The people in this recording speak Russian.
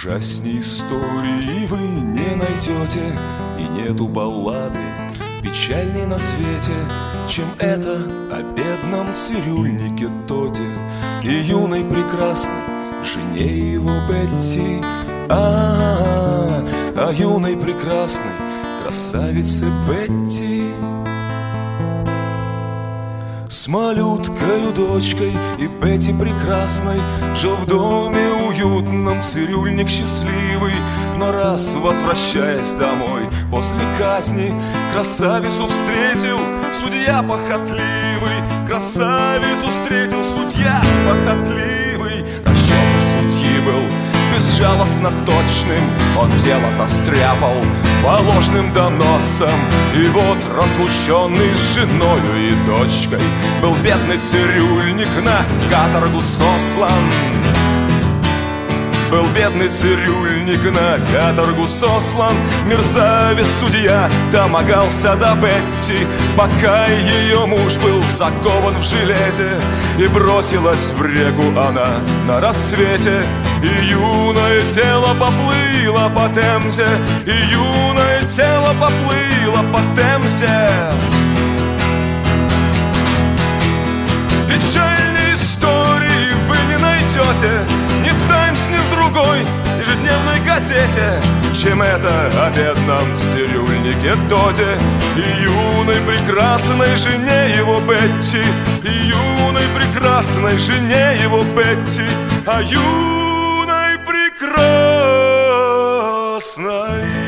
Ужасней истории вы не найдете, и нету баллады печальней на свете, чем это о бедном цирюльнике Тоде и юной прекрасной жене его Бетти. О юной прекрасной красавице Бетти. С малюткою дочкой и Бетти прекрасной жил в доме уютном цирюльник счастливый. Но раз, возвращаясь домой после казни, красавицу встретил судья похотливый. Красавицу встретил судья похотливый. Расчет у судьи был безжалостно точным, он дело застряпал по ложным доносам. И вот, разлученный с женою и дочкой, был бедный цирюльник на каторгу сослан. Был бедный цирюльник на каторгу сослан. Мерзавец-судья домогался до Бетти, пока ее муж был закован в железе. И бросилась в реку она на рассвете, и юное тело поплыло по Темзе, и юное тело поплыло по Темзе. Печальной истории вы не найдете ни в «Таймс», ни в другой ежедневной газете, чем это о бедном цирюльнике Тоде и юной прекрасной жене его Бетти. И юной прекрасной жене его Бетти. А юной прекрасной